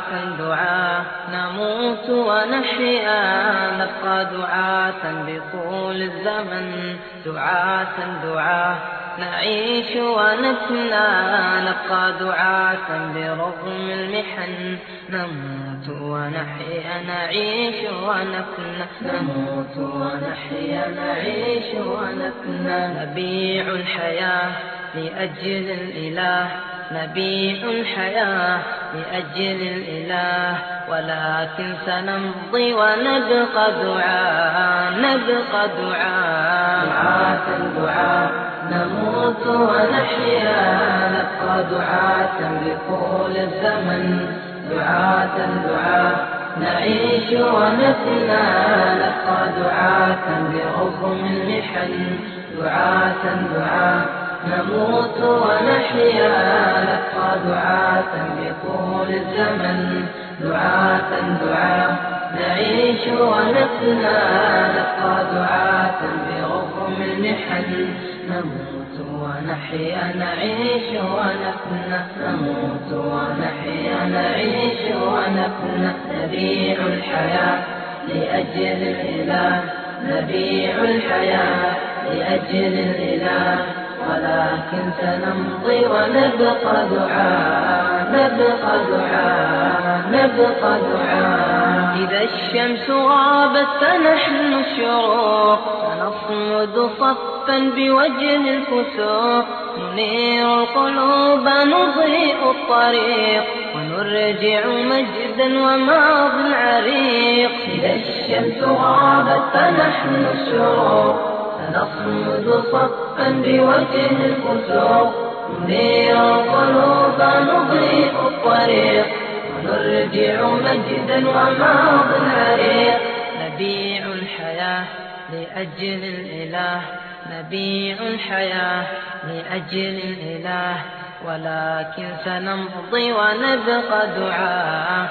دعاة نموت ونحيا نبقى دعاة بطول الزمن دعاة نعيش ونفنى نبقى دعاة برغم المحن نموت ونحيا نعيش ونفنى نموت ونحيا نعيش ونفنى نبيع الحياة لأجل الإله نبيع الحياة لأجل الإله ولكن سنمضي ونبقى دعاة دعاة نموت ونحيا نبقى دعاة بطول الزمن دعاة نعيش ونفنى نبقى دعاة برغم المحن دعاة نموت ونحيا نبقى دعاة بطول الزمن دعاة نعيش ونفنى نبقى دعاة برغم المحن نموت ونحيا نعيش ونفنى نموت ونحيا نعيش ونفنى نبيع الحياة لأجل الإله نبيع الحياة لأجل الإله ولكن سنمضي ونبقى دعاة إذا الشمس غابت فنحن الشروق سنصمد صفا بوجه الفسوق ننير القلوب نضيء الطريق ونرجع مجدا وماض عريق إذا الشمس غابت فنحن الشروق نصمد صفا بوجه الفسوق ننير القلوب نضيء الطريق ونرجع مجدا وماض عريق نبيع الحياة لأجل الإله نبيع الحياة لأجل الإله ولكن سنمضي ونبقى دعاة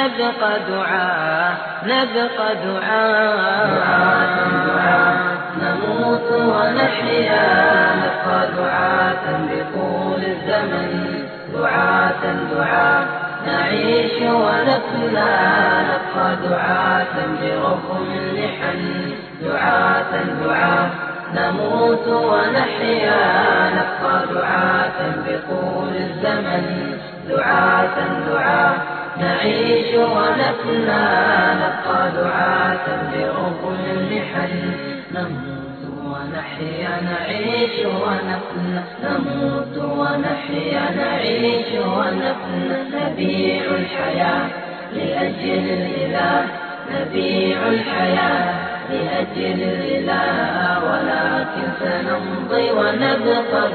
نموت ونحيا نبقى دعاة بطول الزمن دعاة نعيش ونفنى نبقى دعاة برغم المحن دعاة نموت ونحيا نبقى دعاة بطول الزمن دعاة نعيش ونفنى نبقى دعاة برغم المحن نموت ونحيا نعيش ونفنى نموت ونحيا نعيش ونفنى نبيع الحياة لأجل الإله نبيع الحياة لأجل الإله ولكن سنمضي ونبقى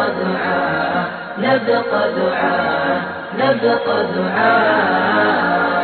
دعاة